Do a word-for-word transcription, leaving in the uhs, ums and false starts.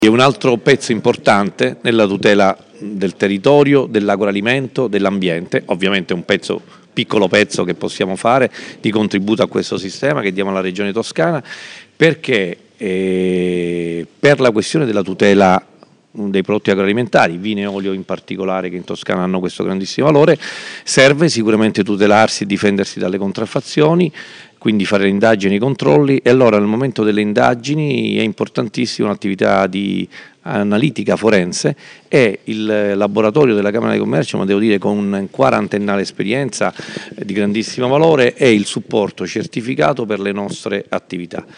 È un altro pezzo importante nella tutela del territorio, dell'agroalimento, dell'ambiente, ovviamente un pezzo, piccolo pezzo che possiamo fare di contributo a questo sistema che diamo alla Regione Toscana, perché eh, per la questione della tutela dei prodotti agroalimentari, vino e olio in particolare, che in Toscana hanno questo grandissimo valore, serve sicuramente tutelarsi e difendersi dalle contraffazioni, quindi fare le indagini e i controlli, e allora nel momento delle indagini è importantissima un'attività di analitica forense, e il laboratorio della Camera di Commercio, ma devo dire con un quarantennale esperienza di grandissimo valore, è il supporto certificato per le nostre attività.